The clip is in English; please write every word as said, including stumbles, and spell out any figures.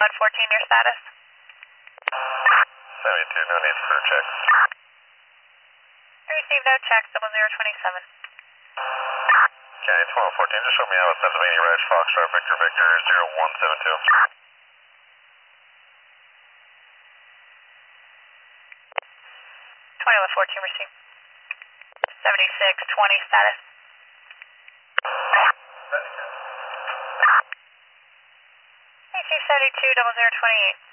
one fourteen, your status? seventy-two, no need for checks. I received no checks, double zero twenty-seven. Okay, twelve fourteen, just show me how it's Pennsylvania Ridge, Foxtrot, Victor, Victor, zero one seven two. twenty-one fourteen, received. seventy-six twenty, status. eighty-two seventy-two, double zero twenty-eight.